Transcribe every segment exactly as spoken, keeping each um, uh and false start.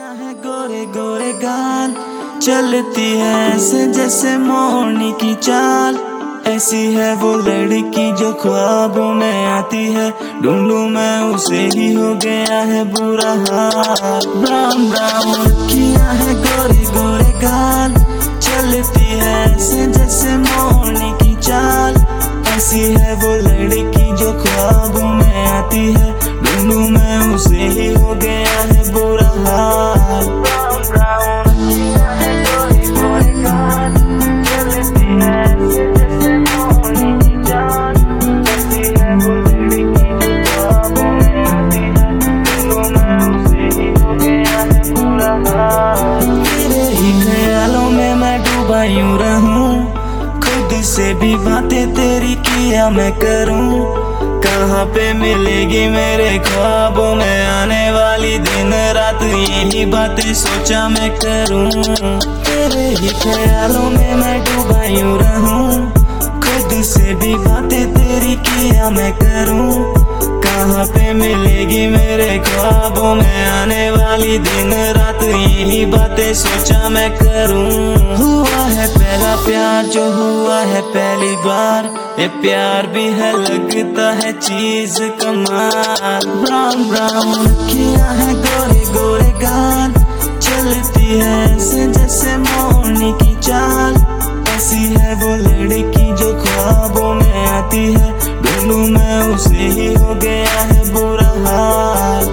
अखियां है गोरे गोरे गाल, चलती है ऐसे जैसे मोरनी की चाल। ऐसी है वो लड़की जो ख्वाबों में आती है, ढूंढूं मैं उसे ही हो गया है बुरा हाल। ब्राउन ब्राउन अखियां है गोरे गोरे गाल, चलती है ऐसे जैसे मोरनी की चाल। ऐसी है वो लड़की जो ख्वाबों में आती है, ढूंढूं मैं उसे ही हो गया है बुरा हाल। ब्राउन ब्राउन अखियां है गोरे गोरे गाल, चलती है ऐसे जैसे मोरनी की चाल। ऐसी है वो लड़की जो ख्वाबों में आती है, ढूंढूं मैं उसे ही हो गया है बुरा हाल। तेरे ही ख्यालों में मैं डूबा यूं रहूं, खुद से भी बातें तेरी किया मैं करूं। कहाँ पे मिलेगी मेरे ख्वाबों में आने वाली, दिन रात यही बातें सोचा मैं करूं। तेरे ही ख्यालों में मैं डूबा यूं रहूं, खुद से भी बातें तेरी किया मैं करूं। कहाँ पे मिलेगी मेरे ख्वाबों में आने वाली, दिन रात यही बातें सोचा मैं करूं। हुआ है पहला प्यार जो हुआ है पहली बार, ये प्यार भी है लगता है चीज कमाल। ब्राउन ब्राउन अखियां है गोरे गोरे गाल, चलती है ऐसे जैसे मोरनी की चाल। ऐसी है वो लड़की जो ख्वाबों में आती है, ढूंढूं मैं उसे ही हो गया है बुरा हाल।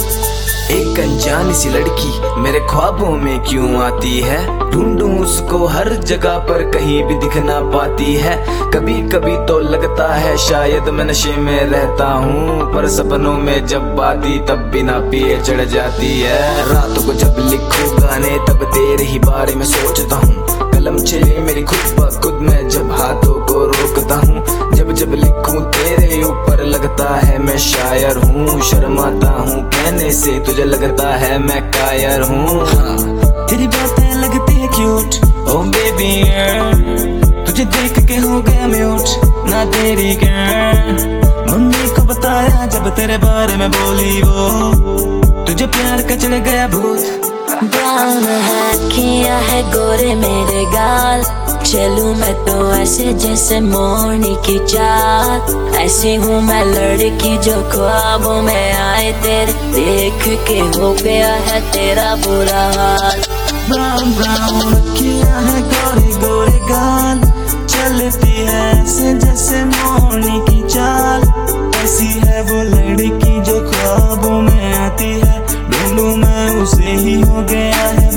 एक अनजानी सी लड़की मेरे ख्वाबों में क्यों आती है, ढूंढूं उसको हर जगह पर कहीं भी दिख ना पाती है। कभी कभी तो लगता है शायद मैं नशे में रहता हूँ, पर सपनों में जब आती तब बिना पिए चढ़ जाती है। रातों को जब लिखूं गाने तब तेरे ही बारे में सोचता हूँ, कलम चले मेरी खुद ब खुद में जब हाथों को रोकता हूँ। जब जब लिखूं तेरे ऊपर लगता है मैं शायर हूँ, शर्माता हूँ कहने से तुझे लगता है मैं कायर हूँ। हाँ, तेरी बातें लगती है क्यूट ओ बेबी गर्ल, तुझे देख के हो गया म्यूट ना तेरी गर्ल। मम्मी को बताया जब तेरे बारे में बोली वो, तुझे प्यार का चढ़ गया भूत। ब्राउन है अखियां है गोरे मेरे गाल, चलूं मैं तो ऐसे जैसे मोरनी की चाल। ऐसी हूँ मैं लड़की जो ख्वाबों में आए तेरे, देख के हो गया है तेरा बुरा हाल। ब्राउन ब्राउन अखियां है गोरे गोरे गाल, चलती है ऐसे जैसे मोरनी की चाल। ऐसी है वो लड़की जो ख्वाबों में आती है, ढूंढूं मैं उसे ही हो गया है